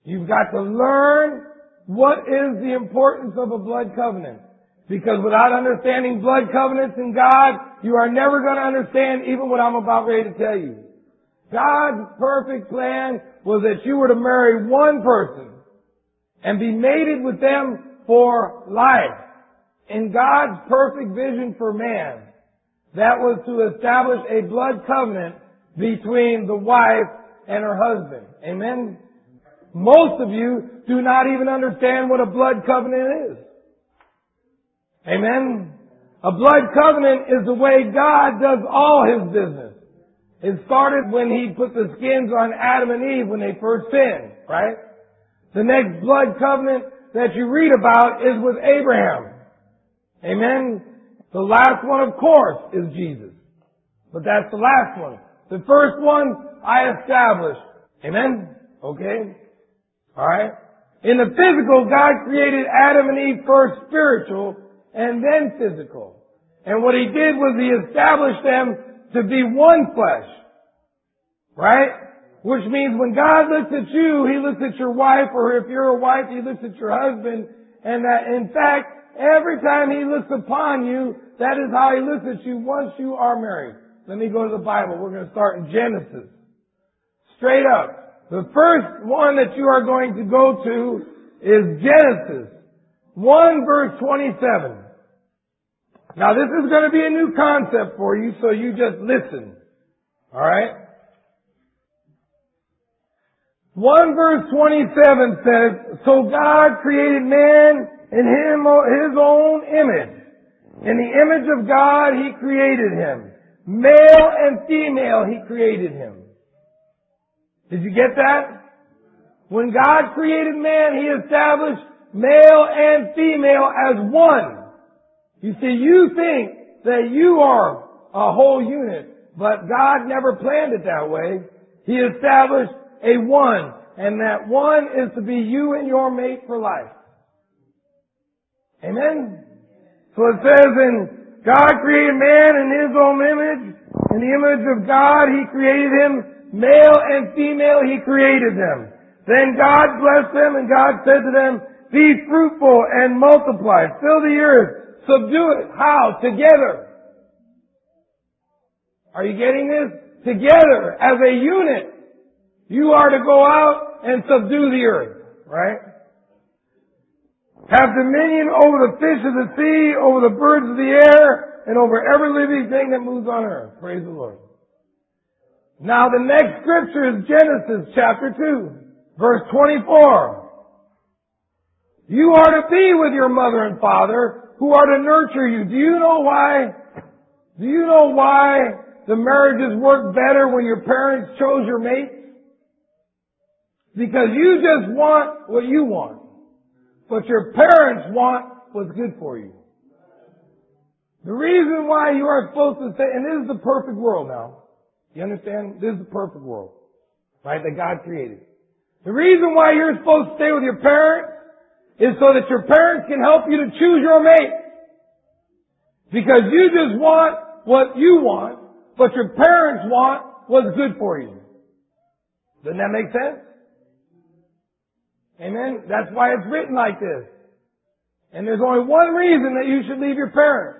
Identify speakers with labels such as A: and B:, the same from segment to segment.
A: You've got to learn what is the importance of a blood covenant. Because without understanding blood covenants in God, you are never going to understand even what I'm about ready to tell you. God's perfect plan was that you were to marry one person and be mated with them for life. In God's perfect vision for man, that was to establish a blood covenant between the wife and her husband. Amen? Most of you do not even understand what a blood covenant is. Amen? A blood covenant is the way God does all His business. It started when He put the skins on Adam and Eve when they first sinned, right? The next blood covenant that you read about is with Abraham. Amen? The last one, of course, is Jesus. But that's the last one. The first one I established. Amen? Okay? Alright? In the physical, God created Adam and Eve first spiritual and then physical. And what He did was He established them to be one flesh. Right? Which means when God looks at you, He looks at your wife, or if you're a wife, He looks at your husband, and that in fact, every time He looks upon you, that is how He looks at you once you are married. Let me go to the Bible. We're going to start in Genesis. Straight up. The first one that you are going to go to is Genesis 1 verse 27. Now this is going to be a new concept for you, so you just listen. Alright? 1 verse 27 says, So God created man in His own image. In the image of God He created him. Male and female He created him. Did you get that? When God created man, He established male and female as one. You see, you think that you are a whole unit, but God never planned it that way. He established a one, and that one is to be you and your mate for life. Amen? So it says God created man in His own image. In the image of God He created him. Male and female He created them. Then God blessed them, and God said to them, Be fruitful and multiply. Fill the earth. Subdue it. How? Together. Are you getting this? Together, as a unit. You are to go out and subdue the earth, right? Have dominion over the fish of the sea, over the birds of the air, and over every living thing that moves on earth. Praise the Lord. Now the next scripture is Genesis chapter 2, verse 24. You are to be with your mother and father, who are to nurture you. Do you know why? Do you know why the marriages work better when your parents chose your mate? Because you just want what you want. But your parents want what's good for you. The reason why you are supposed to stay, and this is the perfect world now. You understand? This is the perfect world. Right? That God created. The reason why you're supposed to stay with your parents is so that your parents can help you to choose your mate. Because you just want what you want, but your parents want what's good for you. Doesn't that make sense? Amen? That's why it's written like this. And there's only one reason that you should leave your parents.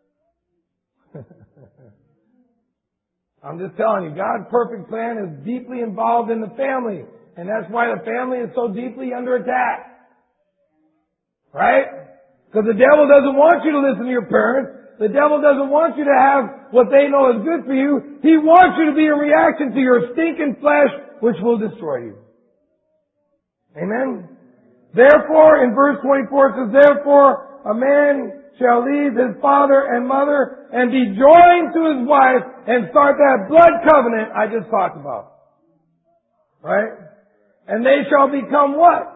A: I'm just telling you, God's perfect plan is deeply involved in the family. And that's why the family is so deeply under attack. Right? Because the devil doesn't want you to listen to your parents. The devil doesn't want you to have what they know is good for you. He wants you to be a reaction to your stinking flesh, which will destroy you. Amen? Therefore, in verse 24 it says, Therefore a man shall leave his father and mother and be joined to his wife and start that blood covenant I just talked about. Right? And they shall become what?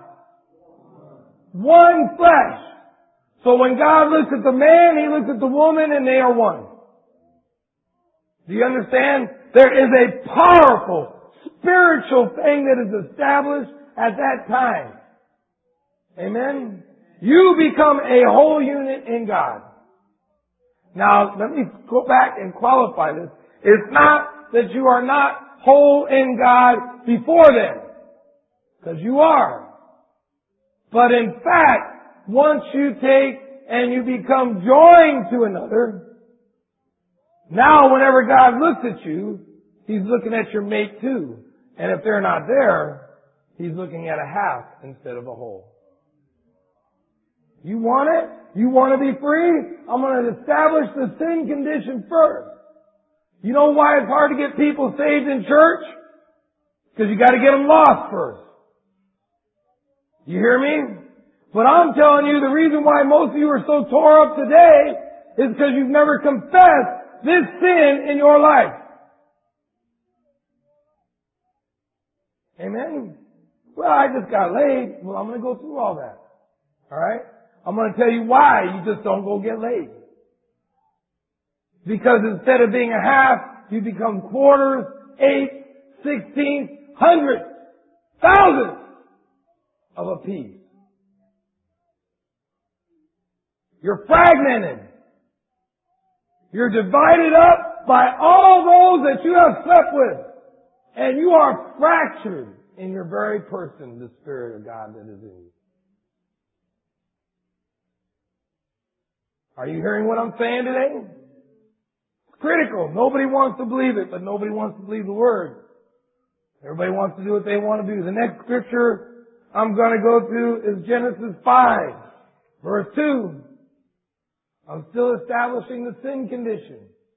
A: One flesh. So when God looks at the man, He looks at the woman, and they are one. Do you understand? There is a powerful spiritual thing that is established at that time. Amen? You become a whole unit in God. Now, let me go back and qualify this. It's not that you are not whole in God before then. Because you are. But in fact, once you take and you become joined to another, now whenever God looks at you, He's looking at your mate too. And if they're not there, He's looking at a half instead of a whole. You want it? You want to be free? I'm going to establish the sin condition first. You know why it's hard to get people saved in church? Because you got to get them lost first. You hear me? But I'm telling you, the reason why most of you are so tore up today is because you've never confessed this sin in your life. Amen? Well, I just got laid. Well, I'm going to go through all that. Alright? I'm going to tell you why you just don't go get laid. Because instead of being a half, you become quarters, eighths, sixteenths, hundreds, thousands of a piece. You're fragmented. You're divided up by all those that you have slept with. And you are fractured in your very person, the Spirit of God that is in you. Are you hearing what I'm saying today? It's critical. Nobody wants to believe it, but nobody wants to believe the Word. Everybody wants to do what they want to do. The next scripture I'm going to go to is Genesis 5, verse 2. I'm still establishing the sin condition.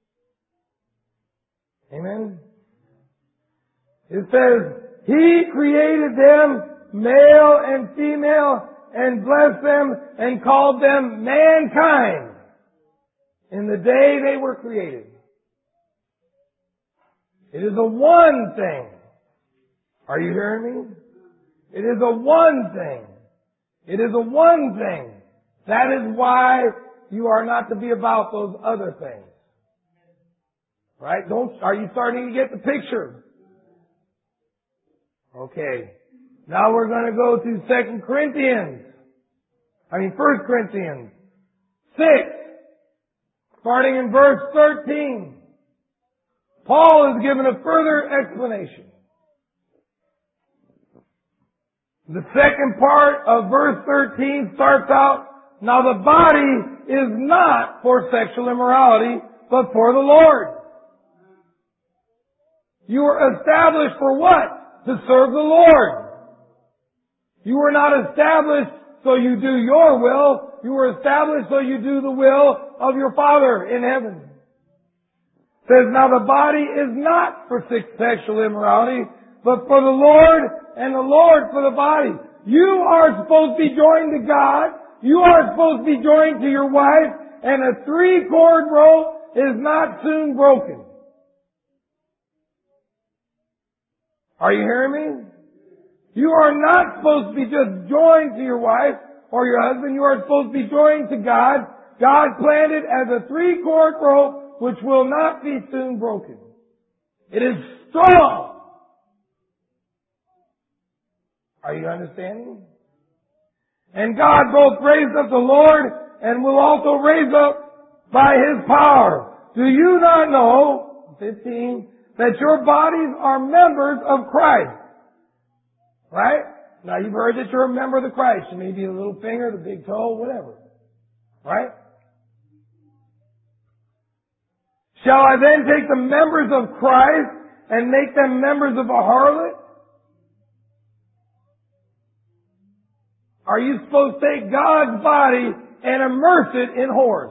A: Amen? It says, He created them, male and female, and blessed them and called them mankind in the day they were created. It is a one thing. Are you hearing me? It is a one thing. It is a one thing. That is why you are not to be about those other things. Right? Are you starting to get the picture? Okay. Now we're going to go to 1 Corinthians 6, starting in verse 13. Paul is given a further explanation. The second part of verse 13 starts out, now the body is not for sexual immorality, but for the Lord. You were established for what? To serve the Lord. You were not established so you do your will. You were established so you do the will of your Father in heaven. It says, now the body is not for sexual immorality, but for the Lord, and the Lord for the body. You are supposed to be joined to God. You are supposed to be joined to your wife, and a three-cord rope is not soon broken. Are you hearing me? You are not supposed to be just joined to your wife or your husband. You are supposed to be joined to God. God planned it as a three-cord rope which will not be soon broken. It is strong. Are you understanding? And God both raised up the Lord and will also raise up by His power. Do you not know, 15, that your bodies are members of Christ? Right? Now you've heard that you're a member of the Christ. You may be the little finger, the big toe, whatever. Right? Shall I then take the members of Christ and make them members of a harlot? Are you supposed to take God's body and immerse it in whores?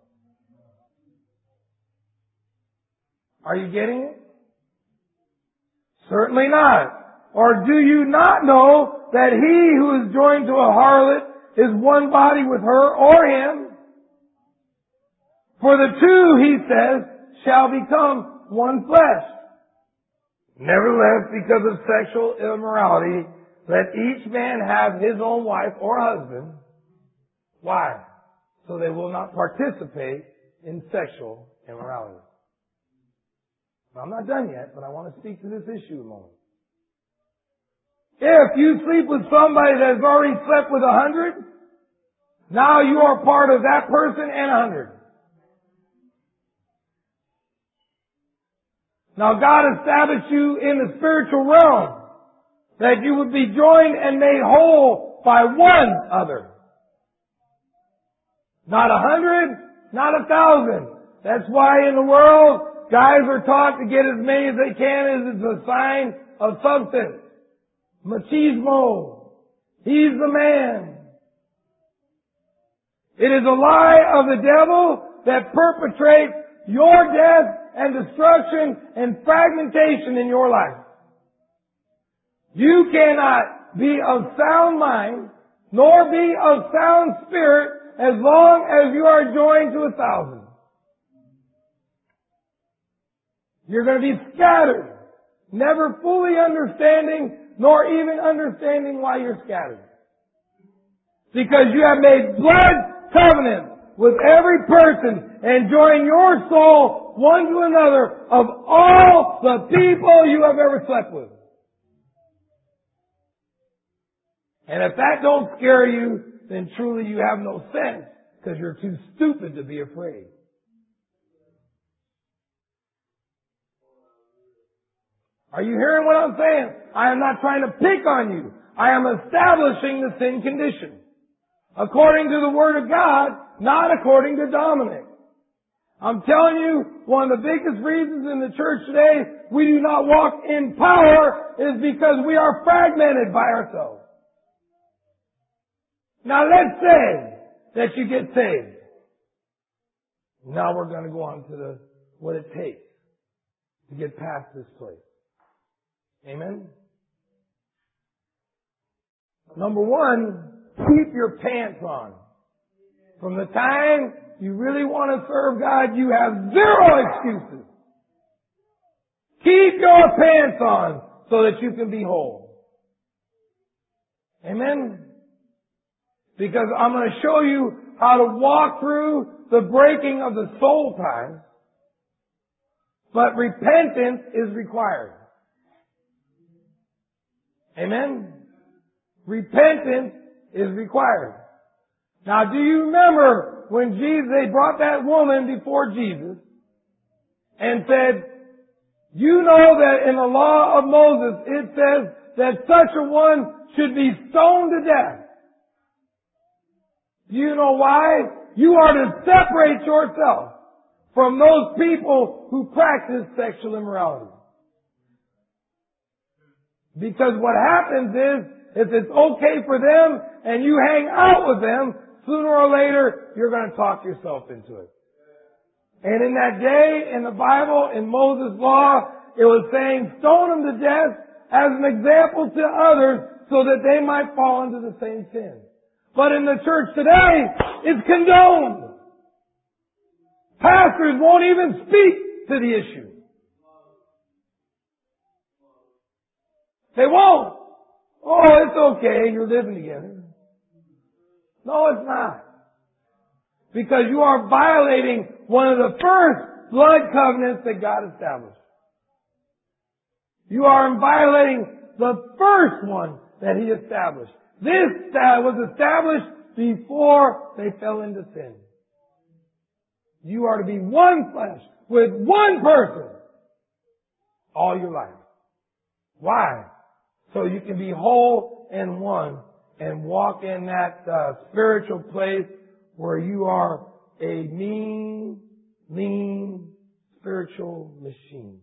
A: Are you getting it? Certainly not. Or do you not know that he who is joined to a harlot is one body with her or him? For the two, he says, shall become one flesh. Nevertheless, because of sexual immorality, let each man have his own wife or husband. Why? So they will not participate in sexual immorality. Now, I'm not done yet, but I want to speak to this issue a moment. If you sleep with somebody that has already slept with 100, now you are part of that person and 100. Now God established you in the spiritual realm. that you would be joined and made whole by one other. Not 100, not 1,000. That's why in the world, guys are taught to get as many as they can as it's a sign of substance. Machismo. He's the man. It is a lie of the devil that perpetrates your death and destruction and fragmentation in your life. You cannot be of sound mind, nor be of sound spirit, as long as you are joined to 1,000. You're going to be scattered, never fully understanding, nor even understanding why you're scattered. Because you have made blood covenants with every person and joined your soul one to another of all the people you have ever slept with. And if that don't scare you, then truly you have no sense, because you're too stupid to be afraid. Are you hearing what I'm saying? I am not trying to pick on you. I am establishing the sin condition. According to the Word of God, not according to Dominic. I'm telling you, one of the biggest reasons in the church today we do not walk in power is because we are fragmented by ourselves. Now let's say that you get saved. Now we're going to go on to what it takes to get past this place. Amen? Number one, keep your pants on. From the time you really want to serve God, you have zero excuses. Keep your pants on so that you can be whole. Amen? Because I'm going to show you how to walk through the breaking of the soul ties, but repentance is required. Amen? Repentance is required. Now, do you remember when they brought that woman before Jesus and said, you know that in the law of Moses it says that such a one should be stoned to death. Do you know why? You are to separate yourself from those people who practice sexual immorality. Because what happens is, if it's okay for them and you hang out with them, sooner or later, you're going to talk yourself into it. And in that day, in the Bible, in Moses' law, it was saying, stone them to death as an example to others so that they might fall into the same sin. But in the church today, it's condoned. Pastors won't even speak to the issue. They won't. Oh, it's okay, you're living together. No, it's not. Because you are violating one of the first blood covenants that God established. You are violating the first one that He established. This was established before they fell into sin. You are to be one flesh with one person all your life. Why? So you can be whole and one and walk in that spiritual place where you are a mean, spiritual machine.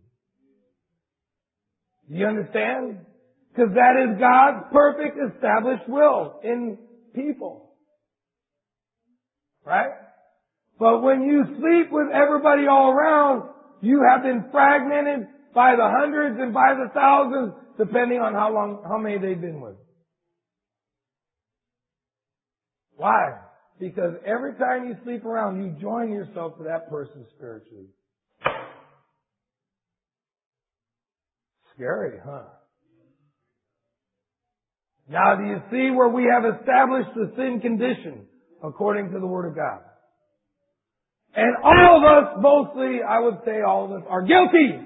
A: Do you understand? Because that is God's perfect established will in people. Right? But when you sleep with everybody all around, you have been fragmented by the hundreds and by the thousands, depending on how many they've been with. Why? Because every time you sleep around, you join yourself to that person spiritually. Scary, huh? Now, do you see where we have established the sin condition according to the Word of God? And all of us, mostly, I would say all of us, are guilty.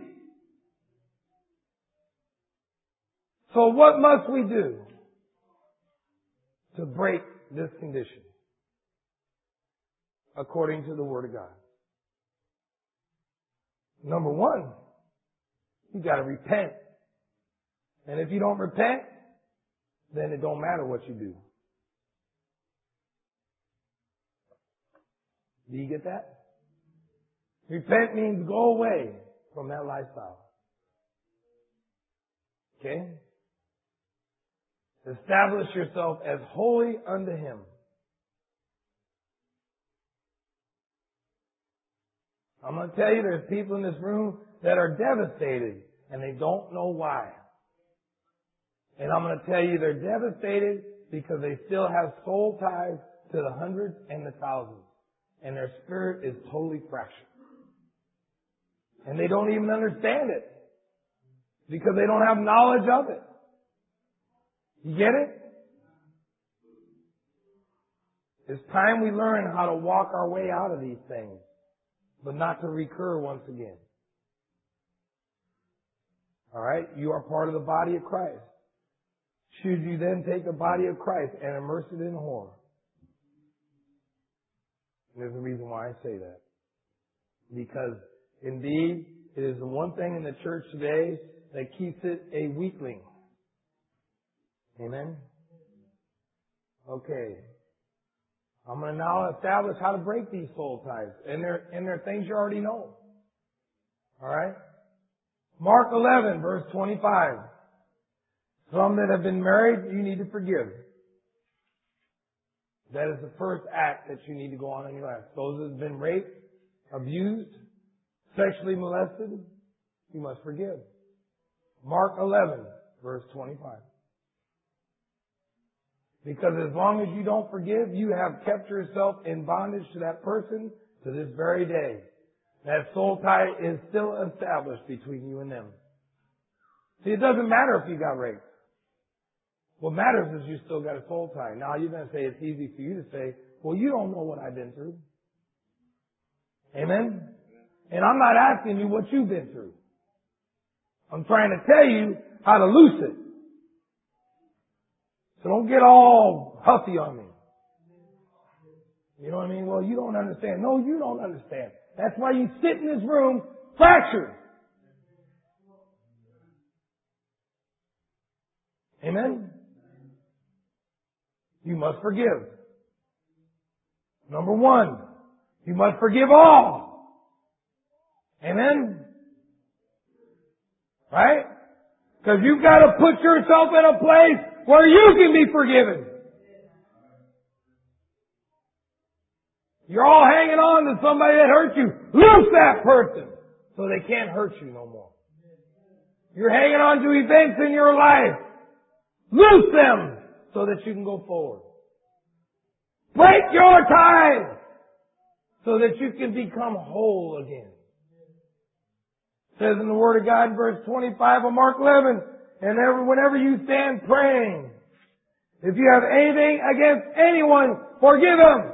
A: So what must we do to break this condition according to the Word of God? Number one, you got to repent. And if you don't repent, then it don't matter what you do. Do you get that? Repent means go away from that lifestyle. Okay? Establish yourself as holy unto Him. I'm going to tell you, there's people in this room that are devastated and they don't know why. And I'm going to tell you, they're devastated because they still have soul ties to the hundreds and the thousands. And their spirit is totally fractured. And they don't even understand it because they don't have knowledge of it. You get it? It's time we learn how to walk our way out of these things, but not to recur once again. Alright? You are part of the body of Christ. Should you then take the body of Christ and immerse it in horror? There's a reason why I say that. Because indeed, it is the one thing in the church today that keeps it a weakling. Amen? Okay. I'm going to now establish how to break these soul ties. And they're things you already know. Alright? Mark 11, verse 25. Some that have been married, you need to forgive. That is the first act that you need to go on in your life. Those that have been raped, abused, sexually molested, you must forgive. Mark 11, verse 25. Because as long as you don't forgive, you have kept yourself in bondage to that person to this very day. That soul tie is still established between you and them. See, it doesn't matter if you got raped. What matters is you still got a soul tie. Now you're going to say it's easy for you to say, well, you don't know what I've been through. Amen? And I'm not asking you what you've been through. I'm trying to tell you how to loose it. So don't get all huffy on me. You know what I mean? Well, you don't understand. No, you don't understand. That's why you sit in this room fractured. Amen? You must forgive. Number one, you must forgive all. Amen? Right? Because you've got to put yourself in a place where you can be forgiven. You're all hanging on to somebody that hurt you. Loose that person so they can't hurt you no more. You're hanging on to events in your life. Loose them so that you can go forward. Break your ties so that you can become whole again. It says in the Word of God, verse 25 of Mark 11, and whenever you stand praying, if you have anything against anyone, forgive them.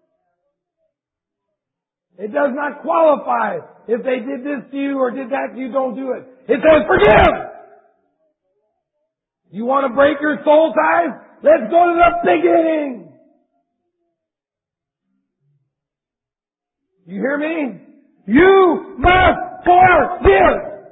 A: It does not qualify if they did this to you or did that to you, don't do it. It says forgive! You want to break your soul ties? Let's go to the beginning. You hear me? You must forgive.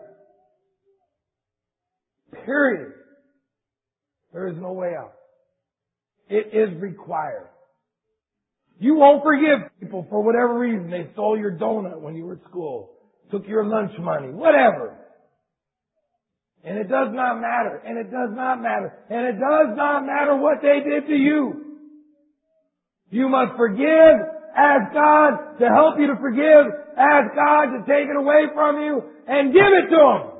A: Period. There is no way out. It is required. You won't forgive people for whatever reason. They stole your donut when you were at school, took your lunch money, whatever. And it does not matter. And it does not matter. And it does not matter what they did to you. You must forgive. Ask God to help you to forgive. Ask God to take it away from you and give it to Him.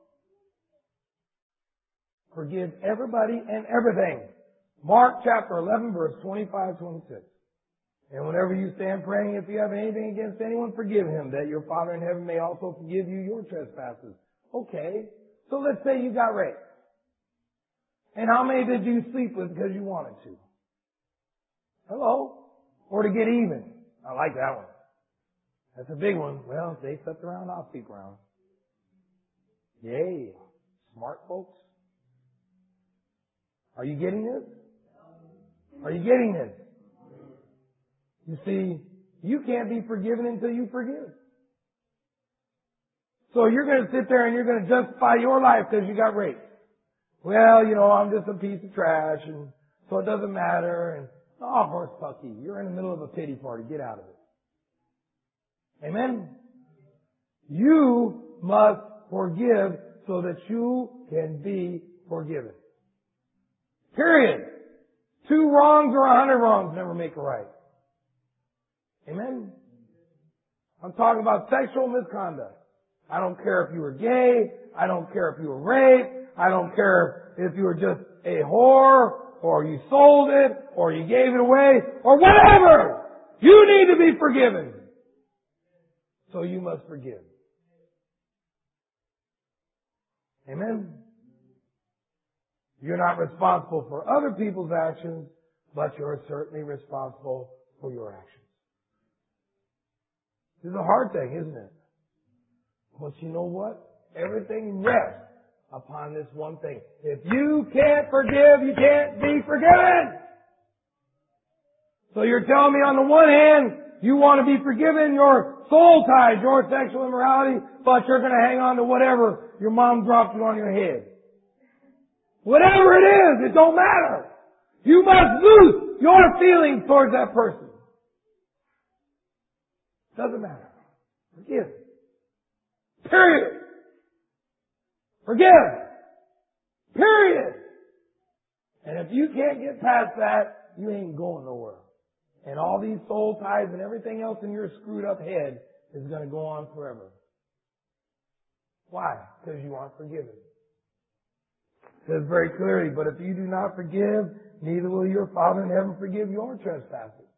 A: Forgive everybody and everything. Mark chapter 11 verse 25, 26. And whenever you stand praying, if you have anything against anyone, forgive him, that your Father in heaven may also forgive you your trespasses. Okay. So let's say you got raped. And how many did you sleep with because you wanted to? Hello? Or to get even. I like that one. That's a big one. Well, if they slept around, I'll sleep around. Yay. Smart folks. Are you getting this? Are you getting this? You see, you can't be forgiven until you forgive. So you're going to sit there and you're going to justify your life because you got raped. well, I'm just a piece of trash, and so it doesn't matter, and, oh, horse pucky, you're in the middle of a pity party. Get out of it. Amen? You must forgive so that you can be forgiven. Period. 2 wrongs or 100 wrongs never make a right. Amen? I'm talking about sexual misconduct. I don't care if you were gay. I don't care if you were raped. I don't care if you were just a whore, or you sold it, or you gave it away, or whatever. You need to be forgiven. So you must forgive. Amen? You're not responsible for other people's actions, but you're certainly responsible for your actions. This is a hard thing, isn't it? But you know what? Everything rests upon this one thing. If you can't forgive, you can't be forgiven. So you're telling me on the one hand, you want to be forgiven your soul ties, your sexual immorality, but you're going to hang on to whatever your mom dropped you on your head. Whatever it is, it don't matter. You must lose your feelings towards that person. Doesn't matter. Forgive. Period. Forgive. Period. And if you can't get past that, you ain't going nowhere. And all these soul ties and everything else in your screwed up head is going to go on forever. Why? Because you aren't forgiven. It says very clearly, but if you do not forgive, neither will your Father in heaven forgive your trespasses.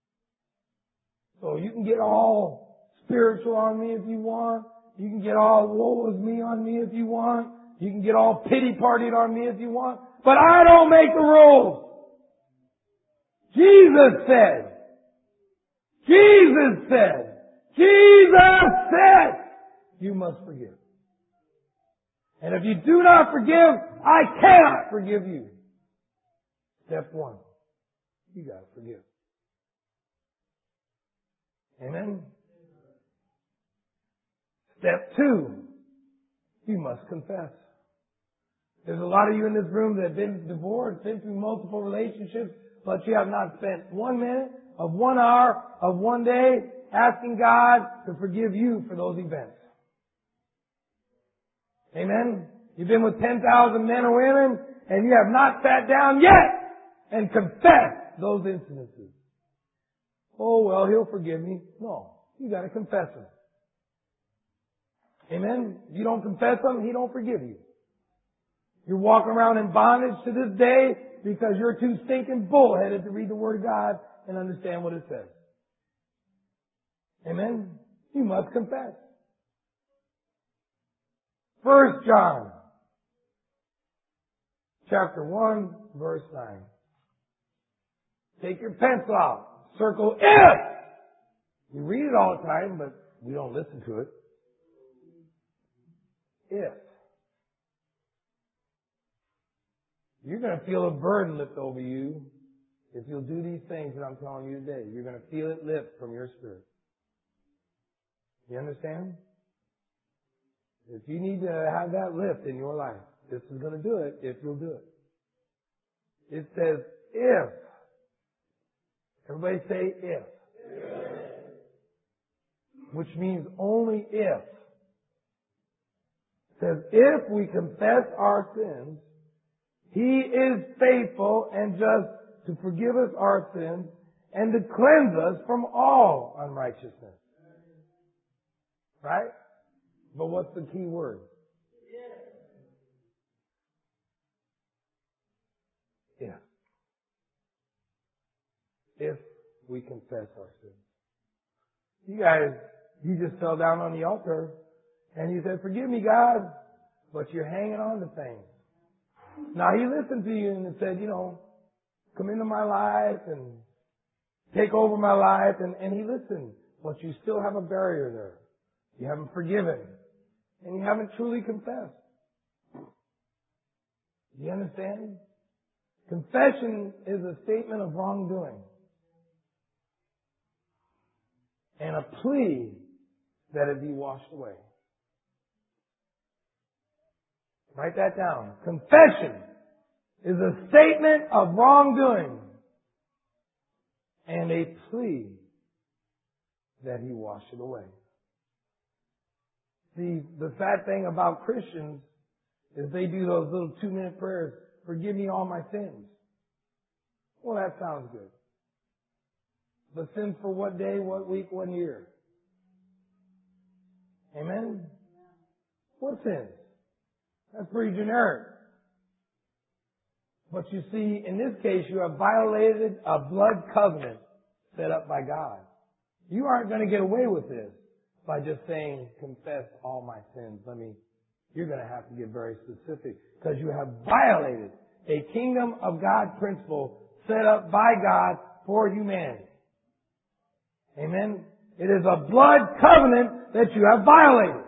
A: So you can get all spiritual on me if you want. You can get all woe is me on me if you want. You can get all pity-partied on me if you want. But I don't make the rules. Jesus said. Jesus said. Jesus said. You must forgive. And if you do not forgive, I cannot forgive you. Step 1. You gotta forgive. Amen? Step 2. You must confess. There's a lot of you in this room that have been divorced, been through multiple relationships, but you have not spent 1 minute of 1 hour of 1 day asking God to forgive you for those events. Amen? You've been with 10,000 men or women, and you have not sat down yet and confessed those incidences. Oh, well, He'll forgive me. No. You gotta confess them. Amen? If you don't confess them, He don't forgive you. You're walking around in bondage to this day because you're too stinking bullheaded to read the Word of God and understand what it says. Amen? You must confess. 1 John chapter 1, verse 9. Take your pencil out. Circle if. You read it all the time, but we don't listen to it. If. You're going to feel a burden lift over you if you'll do these things that I'm telling you today. You're going to feel it lift from your spirit. You understand? If you need to have that lift in your life, this is going to do it if you'll do it. It says if. Everybody say if. Which means only if. It says if we confess our sins, He is faithful and just to forgive us our sins and to cleanse us from all unrighteousness. Right? But what's the key word? If. If we confess our sins. You guys, you just fell down on the altar and you said, forgive me, God, but you're hanging on to things. Now He listened to you and said, come into my life and take over my life, and He listened, but you still have a barrier there. You haven't forgiven, and you haven't truly confessed. Do you understand? Confession is a statement of wrongdoing and a plea that it be washed away. Write that down. Confession is a statement of wrongdoing and a plea that He wash it away. See, the sad thing about Christians is they do those little 2-minute prayers. Forgive me all my sins. Well, that sounds good. But sins for what day, what week, what year? Amen? What sins? That's pretty generic. But you see, in this case, you have violated a blood covenant set up by God. You aren't going to get away with this by just saying, confess all my sins. You're going to have to get very specific because you have violated a kingdom of God principle set up by God for humanity. Amen? It is a blood covenant that you have violated.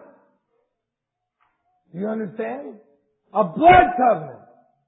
A: Do you understand? A blood covenant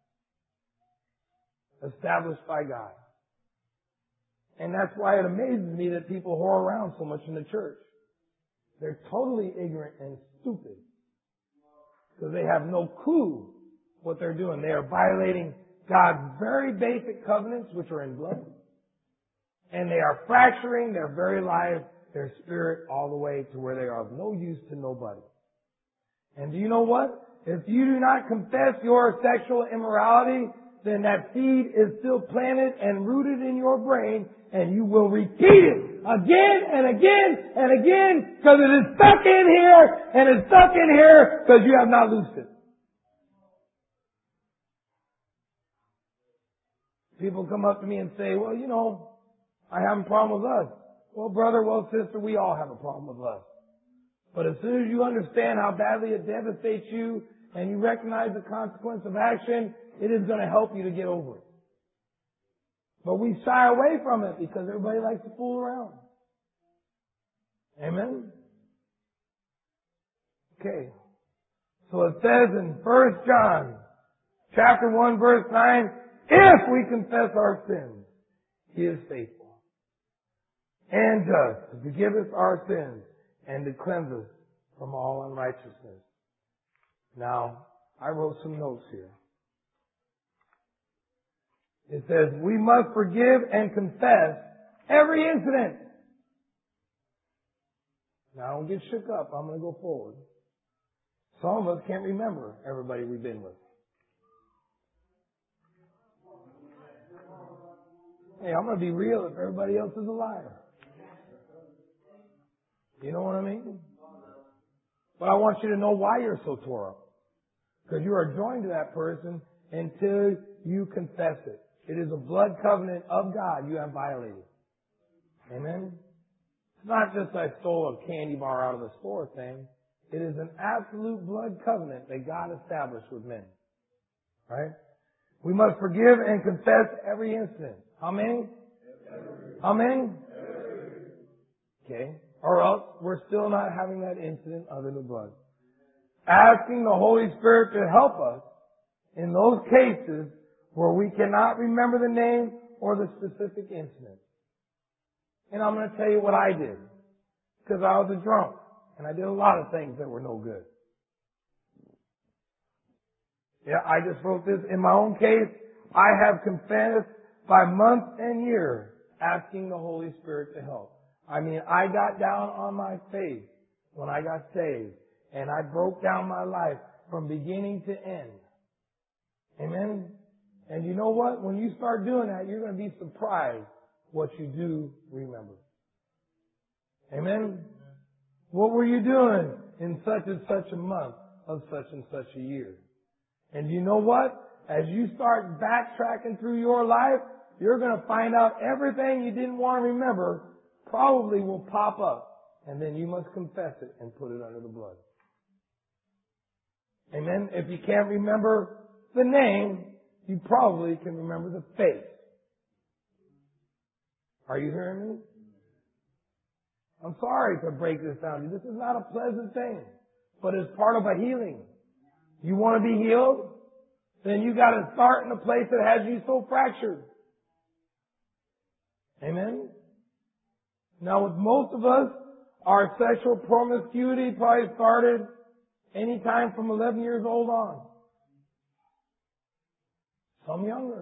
A: established by God. And that's why it amazes me that people whore around so much in the church. They're totally ignorant and stupid because they have no clue what they're doing. They are violating God's very basic covenants, which are in blood. And they are fracturing their very life, their spirit, all the way to where they are of no use to nobody. And do you know what? If you do not confess your sexual immorality, then that seed is still planted and rooted in your brain, and you will repeat it again and again and again because it is stuck in here and it's stuck in here because you have not loosed it. People come up to me and say, well, I have a problem with lust. Well, brother, well, sister, we all have a problem with lust. But as soon as you understand how badly it devastates you and you recognize the consequence of action, it is going to help you to get over it. But we shy away from it because everybody likes to fool around. Amen? Okay. So it says in 1 John chapter 1 verse 9, if we confess our sins, He is faithful and just to forgive us our sins and to cleanse us from all unrighteousness. Now, I wrote some notes here. It says, we must forgive and confess every incident. Now, don't get shook up. I'm going to go forward. Some of us can't remember everybody we've been with. Hey, I'm going to be real if everybody else is a liar. You know what I mean? But I want you to know why you're so tore up. Because you are joined to that person until you confess it. It is a blood covenant of God you have violated. Amen? It's not just I stole a candy bar out of the store thing. It is an absolute blood covenant that God established with men. Right? We must forgive and confess every incident. How many? How many? Okay. Or else we're still not having that incident under the blood. Asking the Holy Spirit to help us in those cases where we cannot remember the name or the specific incident. And I'm going to tell you what I did. Because I was a drunk. And I did a lot of things that were no good. Yeah, I just wrote this. In my own case, I have confessed by month and year asking the Holy Spirit to help. I got down on my face when I got saved. And I broke down my life from beginning to end. Amen? And you know what? When you start doing that, you're going to be surprised what you do remember. Amen? What were you doing in such and such a month of such and such a year? And you know what? As you start backtracking through your life, you're going to find out everything you didn't want to remember probably will pop up. And then you must confess it and put it under the blood. Amen? If you can't remember the name, you probably can remember the face. Are you hearing me? I'm sorry to break this down to you. This is not a pleasant thing, but it's part of a healing. You want to be healed? Then you got to start in a place that has you so fractured. Amen? Now with most of us, our sexual promiscuity probably started anytime from 11 years old on. some younger.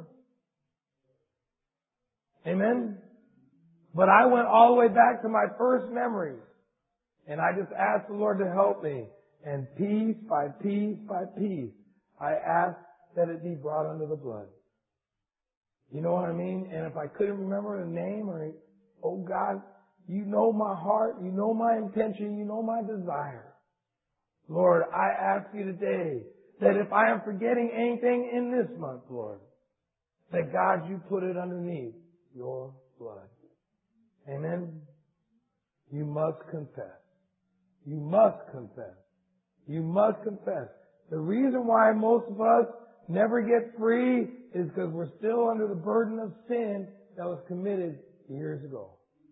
A: Amen? But I went all the way back to my first memories. And I just asked the Lord to help me. And piece by piece by piece, I asked that it be brought under the blood. You know what I mean? And if I couldn't remember the name or, oh God, you know my heart, you know my intention, you know my desire. Lord, I ask you today that if I am forgetting anything in this month, Lord, that God, you put it underneath your blood. Amen? You must confess. You must confess. You must confess. The reason why most of us never get free is because we're still under the burden of sin that was committed years ago.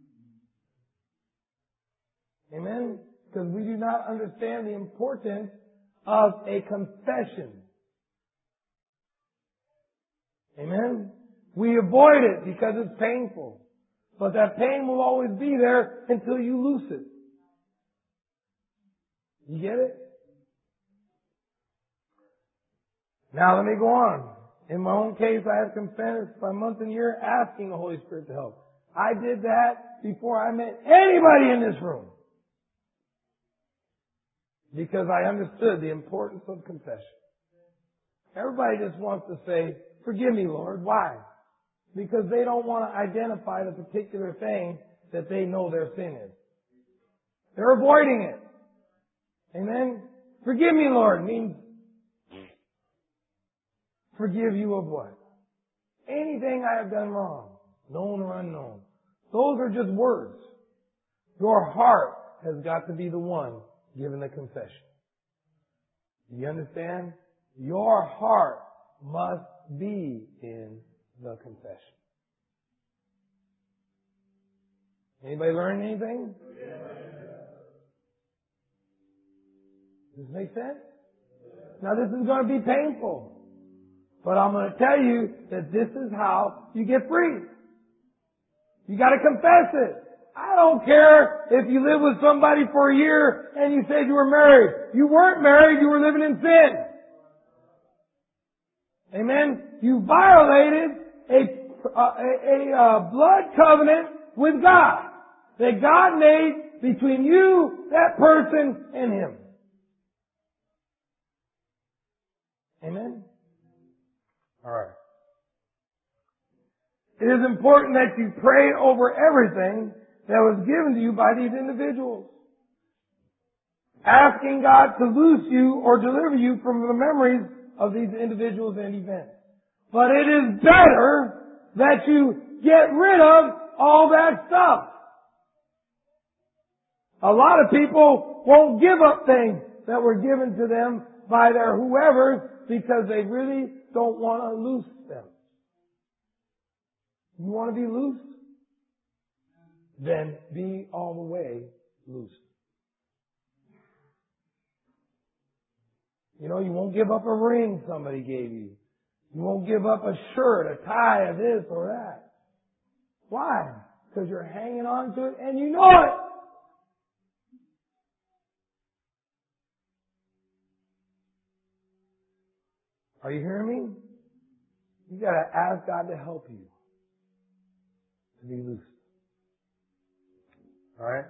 A: Amen? Because we do not understand the importance of a confession. Amen? We avoid it because it's painful. But that pain will always be there until you loose it. You get it? Now let me go on. In my own case, I have confessed by month and year asking the Holy Spirit to help. I did that before I met anybody in this room. Because I understood the importance of confession. Everybody just wants to say, forgive me, Lord. Why? Because they don't want to identify the particular thing that they know their sin is. They're avoiding it. Amen? Forgive me, Lord, means forgive you of what? Anything I have done wrong, known or unknown. Those are just words. Your heart has got to be the one giving the confession. Do you understand? Your heart must be in the confession. Anybody learn anything? Does this make sense? Now this is going to be painful. But I'm going to tell you that this is how you get free. You got to confess it. I don't care if you live with somebody for a year and you said you were married. You weren't married, you were living in sin. Amen? You violated a blood covenant with God that God made between you, that person, and Him. Amen? Alright. It is important that you pray over everything that was given to you by these individuals. Asking God to loose you or deliver you from the memories of these individuals and events. But it is better that you get rid of all that stuff. A lot of people won't give up things that were given to them by their whoever because they really don't want to loose them. You want to be loosed? Then be all the way loosed. You know, you won't give up a ring somebody gave you. You won't give up a shirt, a tie, a this or that. Why? Because you're hanging on to it and you know it. Are you hearing me? You gotta ask God to help you to be loose. Alright?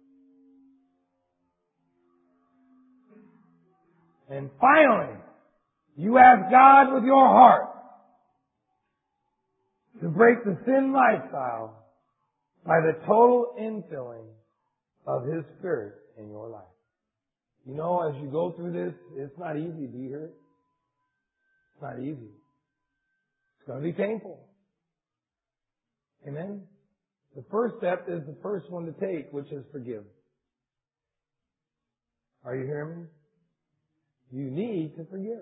A: And finally, you ask God with your heart to break the sin lifestyle by the total infilling of His Spirit in your life. You know, as you go through this, it's not easy. Do you hear it? It's not easy. It's going to be painful. Amen? The first step is the first one to take, which is forgive. Are you hearing me? You need to forgive.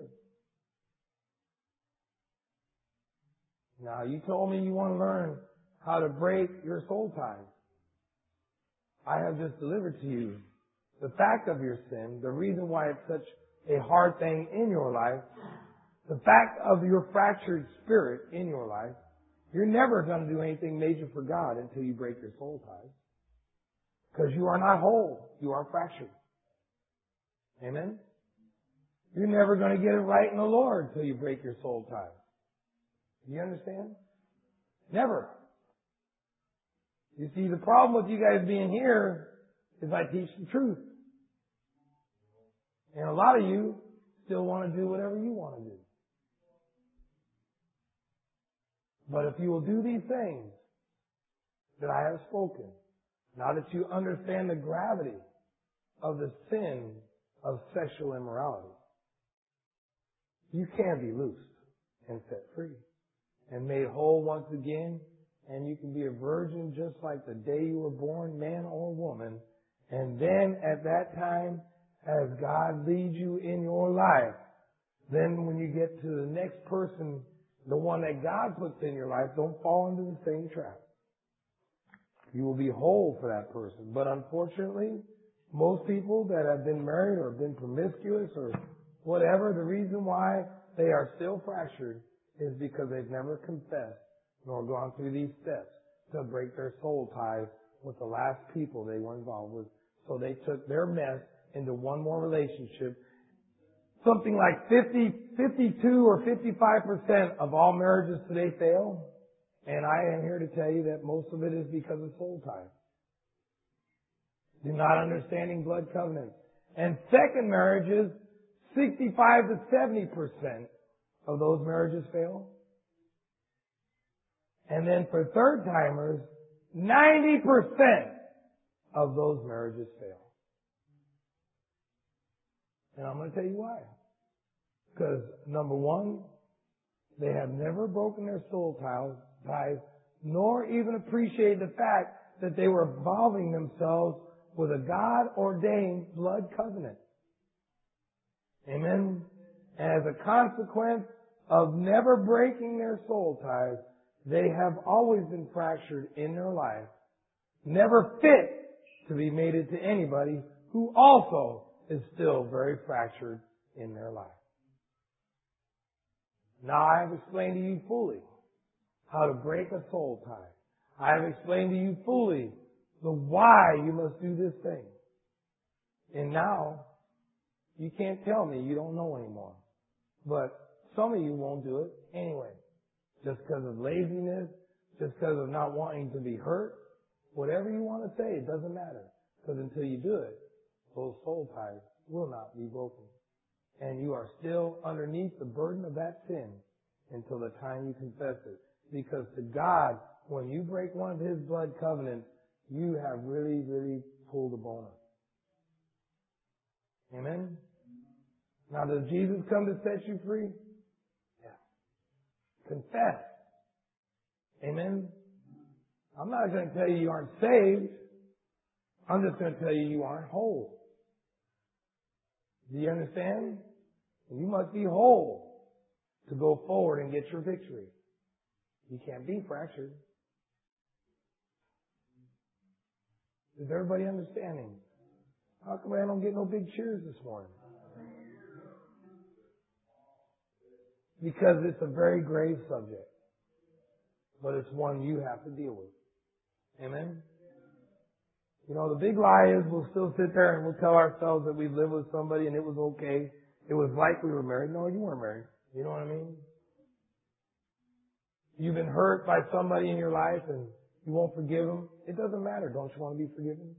A: Now, you told me you want to learn how to break your soul ties. I have just delivered to you the fact of your sin, the reason why it's such a hard thing in your life, the fact of your fractured spirit in your life. You're never going to do anything major for God until you break your soul ties. Because you are not whole. You are fractured. Amen? You're never going to get it right in the Lord until you break your soul ties. Do you understand? Never. You see, the problem with you guys being here is I teach the truth. And a lot of you still want to do whatever you want to do. But if you will do these things that I have spoken, now that you understand the gravity of the sin of sexual immorality, you can be loosed and set free and made whole once again, and you can be a virgin just like the day you were born, man or woman. And then at that time, as God leads you in your life, then when you get to the next person, the one that God puts in your life, don't fall into the same trap. You will be whole for that person. But unfortunately, most people that have been married or been promiscuous or whatever, the reason why they are still fractured is because they've never confessed nor gone through these steps to break their soul ties with the last people they were involved with. So they took their mess into one more relationship. Something like 52 or 55% of all marriages today fail. And I am here to tell you that most of it is because of soul ties. You're not understanding blood covenants. And second marriages, 65 to 70% of those marriages fail. And then for third timers, 90% of those marriages fail. And I'm going to tell you why. Because number one, they have never broken their soul ties, nor even appreciated the fact that they were involving themselves with a God-ordained blood covenant. Amen? And as a consequence of never breaking their soul ties, they have always been fractured in their life, never fit to be mated to anybody who also is still very fractured in their life. Now I have explained to you fully how to break a soul tie. I have explained to you fully the why you must do this thing. And now, you can't tell me you don't know anymore. But some of you won't do it anyway. Just because of laziness, just because of not wanting to be hurt, whatever you want to say, it doesn't matter. Because until you do it, those soul ties will not be broken. And you are still underneath the burden of that sin until the time you confess it. Because to God, when you break one of His blood covenants, you have really, really pulled a bone up. Amen? Now, does Jesus come to set you free? Yes. Confess. Amen? I'm not going to tell you you aren't saved. I'm just going to tell you you aren't whole. Do you understand? You must be whole to go forward and get your victory. You can't be fractured. Is everybody understanding? How come I don't get no big cheers this morning? Because it's a very grave subject. But it's one you have to deal with. Amen? You know, the big lie is we'll still sit there and we'll tell ourselves that we lived with somebody and it was okay. It was like we were married. No, you weren't married. You know what I mean? You've been hurt by somebody in your life and you won't forgive them. It doesn't matter. Don't you want to be forgiven?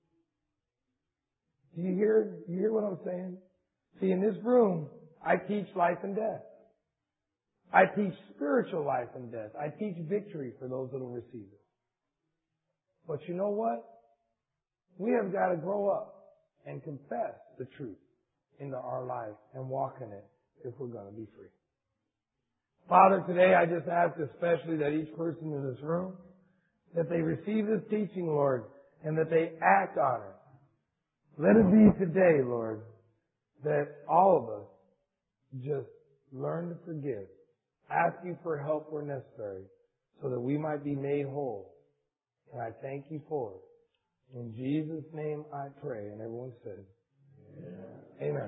A: Do you hear what I'm saying? See, in this room, I teach life and death. I teach spiritual life and death. I teach victory for those that will receive it. But you know what? We have got to grow up and confess the truth into our life and walk in it if we're going to be free. Father, today I just ask especially that each person in this room, that they receive this teaching, Lord, and that they act on it. Let it be today, Lord, that all of us just learn to forgive, ask you for help where necessary, so that we might be made whole. And I thank you for it. In Jesus' name I pray. And everyone said, Amen. Amen.